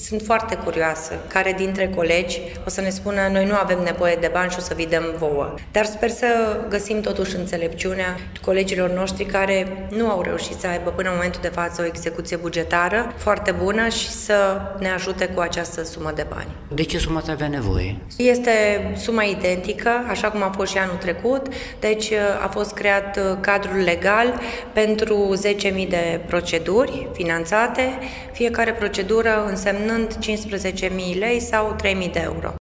Sunt foarte curioasă care dintre colegi o să ne spună noi nu avem nevoie de bani și o să vi dăm vouă. Dar sper să găsim totuși înțelepciunea colegilor noștri care nu au reușit să aibă până în momentul de față o execuție bugetară foarte bună și să ne ajute cu această sumă de bani. De ce sumă ați avea nevoie? Este suma identică, așa cum a fost și anul trecut, deci a fost creat cadrul legal pentru 10.000 de proceduri finanțate, fiecare procedură însemnând 15.000 lei sau 3.000 de euro.